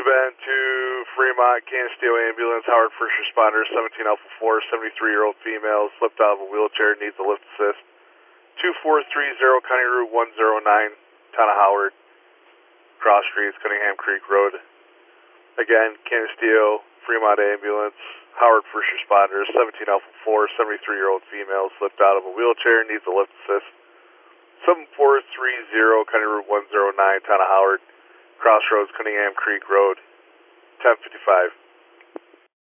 been to Fremont, Canisteo Ambulance, Howard First Responders, 17 Alpha 4, 73-year-old female, slipped out of a wheelchair, needs a lift assist. 2430 County Route 109, Town of Howard, cross streets, Cunningham Creek Road. Again, Canisteo, Fremont Ambulance, Howard First Responders, 17 Alpha 4, 73-year-old female, slipped out of a wheelchair, needs a lift assist. 7430 County Route 109, Town of Howard, Crossroads, Cunningham Creek Road, 1055.